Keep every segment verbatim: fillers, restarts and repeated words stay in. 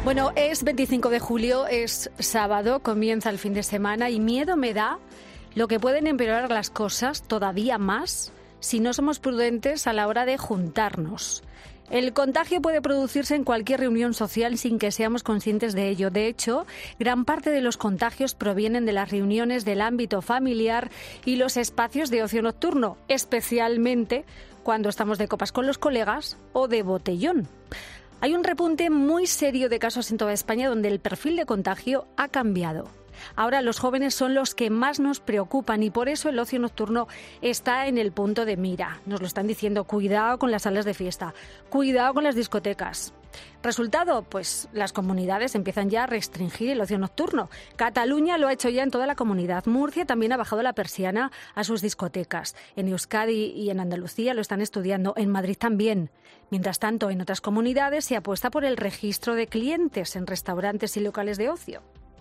Bueno, es veinticinco de julio, es sábado, comienza el fin de semana y miedo me da lo que pueden empeorar las cosas todavía más si no somos prudentes a la hora de juntarnos. El contagio puede producirse en cualquier reunión social sin que seamos conscientes de ello. De hecho, gran parte de los contagios provienen de las reuniones del ámbito familiar y los espacios de ocio nocturno, especialmente cuando estamos de copas con los colegas o de botellón. Hay un repunte muy serio de casos en toda España donde el perfil de contagio ha cambiado. Ahora los jóvenes son los que más nos preocupan y por eso el ocio nocturno está en el punto de mira. Nos lo están diciendo, cuidado con las salas de fiesta, cuidado con las discotecas. ¿Resultado? Pues las comunidades empiezan ya a restringir el ocio nocturno. Cataluña lo ha hecho ya en toda la comunidad. Murcia también ha bajado la persiana a sus discotecas. En Euskadi y en Andalucía lo están estudiando. En Madrid también. Mientras tanto, en otras comunidades se apuesta por el registro de clientes en restaurantes y locales de ocio.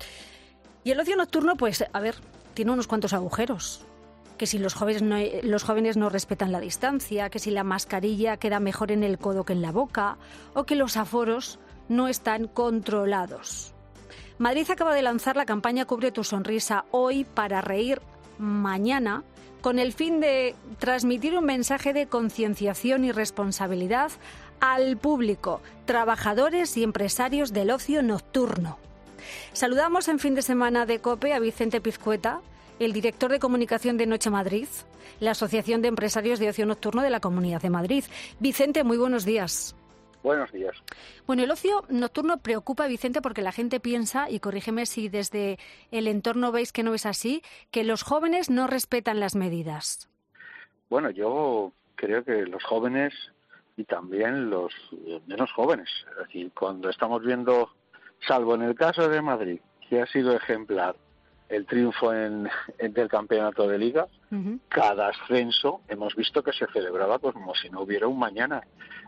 Y el ocio nocturno, pues, a ver, tiene unos cuantos agujeros. Que si los jóvenes, no, los jóvenes no respetan la distancia, que si la mascarilla queda mejor en el codo que en la boca, o que los aforos no están controlados. Madrid acaba de lanzar la campaña Cubre tu sonrisa hoy para reír mañana, con el fin de transmitir un mensaje de concienciación y responsabilidad al público, trabajadores y empresarios del ocio nocturno. Saludamos en fin de semana de COPE a Vicente Pizcueta, el director de comunicación de Noche Madrid, la Asociación de Empresarios de Ocio Nocturno de la Comunidad de Madrid. Vicente, muy buenos días. Buenos días. Bueno, el ocio nocturno preocupa, Vicente, porque la gente piensa, y corrígeme si desde el entorno veis que no es así, que los jóvenes no respetan las medidas. Bueno, yo creo que los jóvenes y también los menos jóvenes, es decir, cuando estamos viendo, salvo en el caso de Madrid, que ha sido ejemplar, el triunfo en, en del campeonato de liga, uh-huh. Cada ascenso hemos visto que se celebraba pues, como si no hubiera un mañana.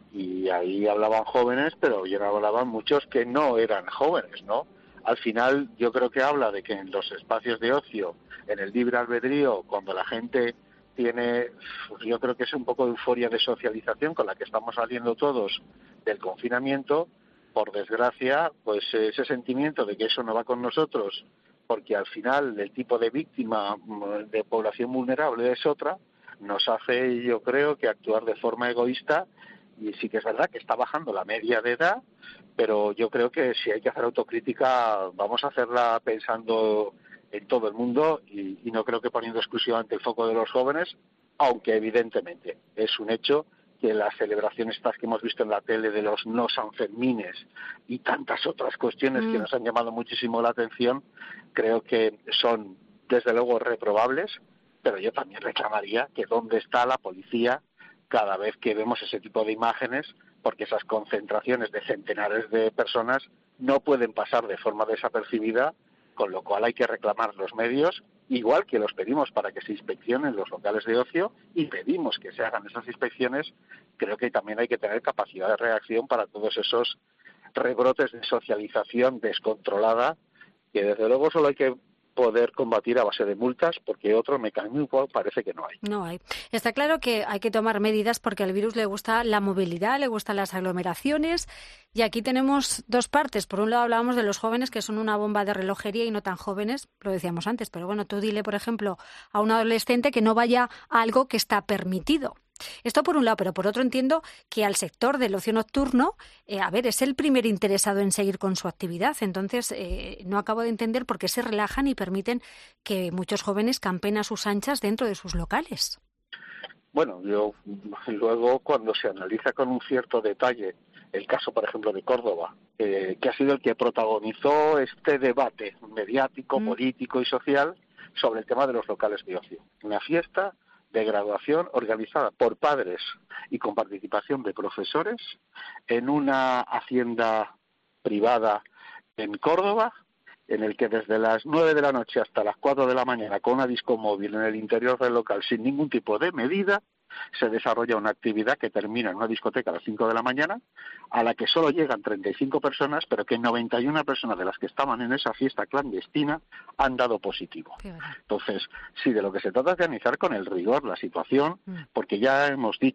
Y ahí hablaban jóvenes, pero ya hablaban muchos que no eran jóvenes, ¿no? Al final yo creo que habla de que en los espacios de ocio, en el libre albedrío, cuando la gente tiene, yo creo que es un poco de euforia de socialización con la que estamos saliendo todos del confinamiento, por desgracia, pues ese sentimiento de que eso no va con nosotros, porque al final el tipo de víctima de población vulnerable es otra, nos hace, yo creo, que actuar de forma egoísta. Y sí que es verdad que está bajando la media de edad, pero yo creo que si hay que hacer autocrítica, vamos a hacerla pensando en todo el mundo y, y no creo que poniendo exclusivamente el foco de los jóvenes, aunque evidentemente es un hecho que las celebraciones estas que hemos visto en la tele de los no sanfermines y tantas otras cuestiones mm. que nos han llamado muchísimo la atención, creo que son desde luego reprobables, pero yo también reclamaría que dónde está la policía cada vez que vemos ese tipo de imágenes, porque esas concentraciones de centenares de personas no pueden pasar de forma desapercibida, con lo cual hay que reclamar los medios, igual que los pedimos para que se inspeccionen los locales de ocio y pedimos que se hagan esas inspecciones. Creo que también hay que tener capacidad de reacción para todos esos rebrotes de socialización descontrolada, que desde luego solo hay que poder combatir a base de multas, porque otro mecanismo parece que no hay. No hay. Está claro que hay que tomar medidas porque al virus le gusta la movilidad, le gustan las aglomeraciones, y aquí tenemos dos partes. Por un lado hablábamos de los jóvenes, que son una bomba de relojería, y no tan jóvenes, lo decíamos antes, pero bueno, tú dile, por ejemplo, a un adolescente que no vaya a algo que está permitido. Esto por un lado, pero por otro entiendo que al sector del ocio nocturno, eh, a ver, es el primer interesado en seguir con su actividad. Entonces, eh, no acabo de entender por qué se relajan y permiten que muchos jóvenes campen a sus anchas dentro de sus locales. Bueno, yo luego cuando se analiza con un cierto detalle el caso, por ejemplo, de Córdoba, eh, que ha sido el que protagonizó este debate mediático, mm. político y social sobre el tema de los locales de ocio. Una fiesta de graduación organizada por padres y con participación de profesores en una hacienda privada en Córdoba, en el que desde las nueve de la noche hasta las cuatro de la mañana, con una disco móvil en el interior del local sin ningún tipo de medida, se desarrolla una actividad que termina en una discoteca a las cinco de la mañana, a la que solo llegan treinta y cinco personas, pero que noventa y una personas de las que estaban en esa fiesta clandestina han dado positivo. Entonces, sí, de lo que se trata es de analizar con el rigor la situación, porque ya hemos dicho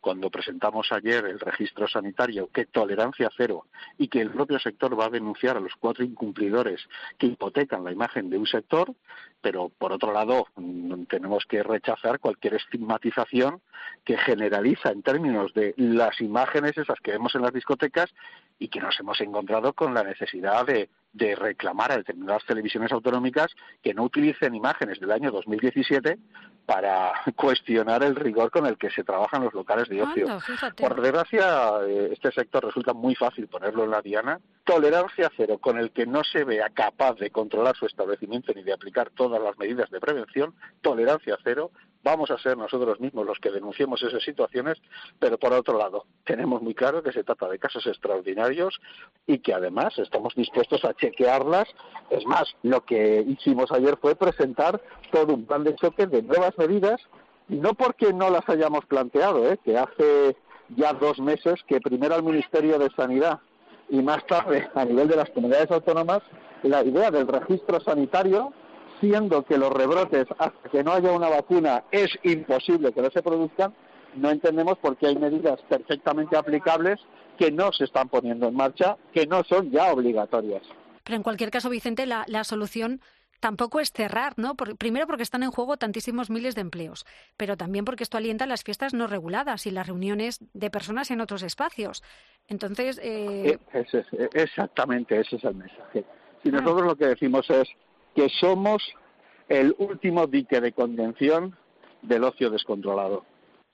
cuando presentamos ayer el registro sanitario, que tolerancia cero, y que el propio sector va a denunciar a los cuatro incumplidores que hipotecan la imagen de un sector, pero por otro lado tenemos que rechazar cualquier estigmatización que generaliza en términos de las imágenes esas que vemos en las discotecas y que nos hemos encontrado con la necesidad de, de reclamar a determinadas televisiones autonómicas que no utilicen imágenes del año dos mil diecisiete para cuestionar el rigor con el que se trabajan los locales de ocio. Anda, fíjate. Por desgracia, este sector resulta muy fácil ponerlo en la diana. Tolerancia cero, con el que no se vea capaz de controlar su establecimiento ni de aplicar todas las medidas de prevención. Tolerancia cero. Vamos a ser nosotros mismos los que denunciemos esas situaciones, pero por otro lado, tenemos muy claro que se trata de casos extraordinarios y que además estamos dispuestos a chequearlas. Es más, lo que hicimos ayer fue presentar todo un plan de choque de nuevas medidas, y no porque no las hayamos planteado, ¿eh? que hace ya dos meses que primero al Ministerio de Sanidad y más tarde a nivel de las comunidades autónomas, la idea del registro sanitario, siendo que los rebrotes, hasta que no haya una vacuna, es imposible que no se produzcan, no entendemos por qué hay medidas perfectamente aplicables que no se están poniendo en marcha, que no son ya obligatorias. Pero en cualquier caso, Vicente, la, la solución tampoco es cerrar, ¿no? Por, primero porque están en juego tantísimos miles de empleos, pero también porque esto alienta las fiestas no reguladas y las reuniones de personas en otros espacios. Entonces... Eh... Es, es, es, exactamente, ese es el mensaje. Si nosotros ah. lo que decimos es que somos el último dique de contención del ocio descontrolado.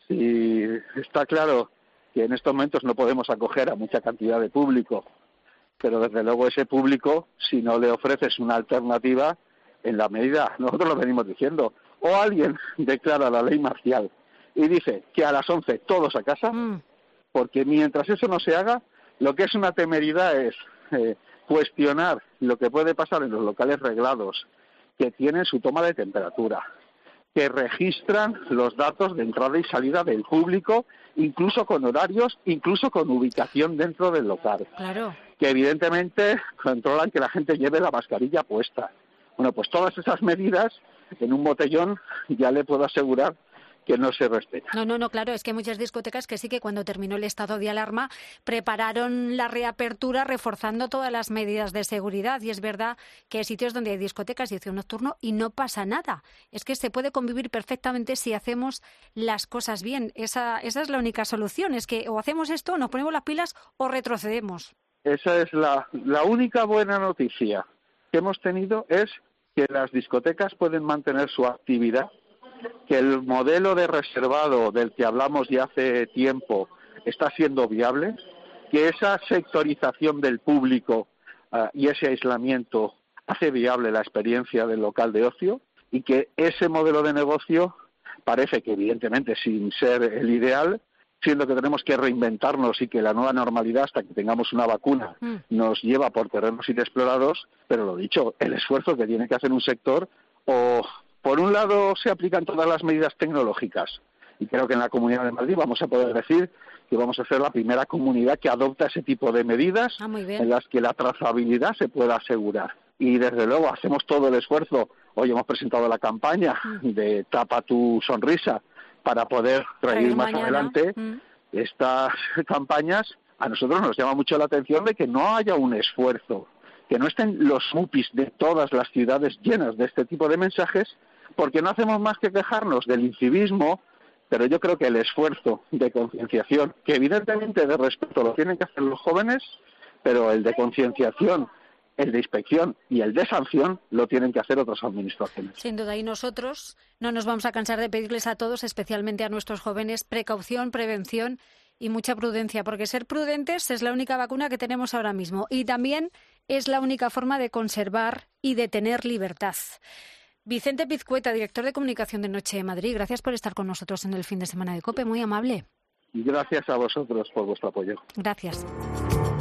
Si está claro que en estos momentos no podemos acoger a mucha cantidad de público, pero desde luego ese público, si no le ofreces una alternativa, en la medida, nosotros lo venimos diciendo, o alguien declara la ley marcial y dice que a las once todos a casa, mm. porque mientras eso no se haga, lo que es una temeridad es eh, cuestionar lo que puede pasar en los locales reglados, que tienen su toma de temperatura, que registran los datos de entrada y salida del público, incluso con horarios, incluso con ubicación dentro del local. Claro. Que evidentemente controlan que la gente lleve la mascarilla puesta. Bueno, pues todas esas medidas en un botellón ya le puedo asegurar que no se respeta. No, no, no, claro, es que hay muchas discotecas que sí que cuando terminó el estado de alarma prepararon la reapertura reforzando todas las medidas de seguridad, y es verdad que hay sitios donde hay discotecas y ocio nocturno y no pasa nada. Es que se puede convivir perfectamente si hacemos las cosas bien. Esa, esa es la única solución, es que o hacemos esto, nos ponemos las pilas o retrocedemos. Esa es la, la única buena noticia que hemos tenido, es que las discotecas pueden mantener su actividad, que el modelo de reservado del que hablamos ya hace tiempo está siendo viable, que esa sectorización del público uh, y ese aislamiento hace viable la experiencia del local de ocio, y que ese modelo de negocio parece que, evidentemente, sin ser el ideal, siendo que tenemos que reinventarnos y que la nueva normalidad, hasta que tengamos una vacuna, mm. nos lleva por terrenos inexplorados, pero lo dicho, el esfuerzo que tiene que hacer un sector, o por un lado se aplican todas las medidas tecnológicas, y creo que en la Comunidad de Madrid vamos a poder decir que vamos a ser la primera comunidad que adopta ese tipo de medidas ah, muy bien. en las que la trazabilidad se pueda asegurar. Y desde luego hacemos todo el esfuerzo. Hoy hemos presentado la campaña mm. de Tapa tu sonrisa para poder traer más mañana. adelante mm. estas campañas. A nosotros nos llama mucho la atención de que no haya un esfuerzo, que no estén los mupis de todas las ciudades llenas de este tipo de mensajes, porque no hacemos más que quejarnos del incivismo, pero yo creo que el esfuerzo de concienciación, que evidentemente de respeto lo tienen que hacer los jóvenes, pero el de concienciación, el de inspección y el de sanción lo tienen que hacer otras administraciones. Sin duda, y nosotros no nos vamos a cansar de pedirles a todos, especialmente a nuestros jóvenes, precaución, prevención y mucha prudencia, porque ser prudentes es la única vacuna que tenemos ahora mismo y también es la única forma de conservar y de tener libertad. Vicente Pizcueta, director de comunicación de Noche de Madrid, gracias por estar con nosotros en el fin de semana de COPE, muy amable. Y gracias a vosotros por vuestro apoyo. Gracias.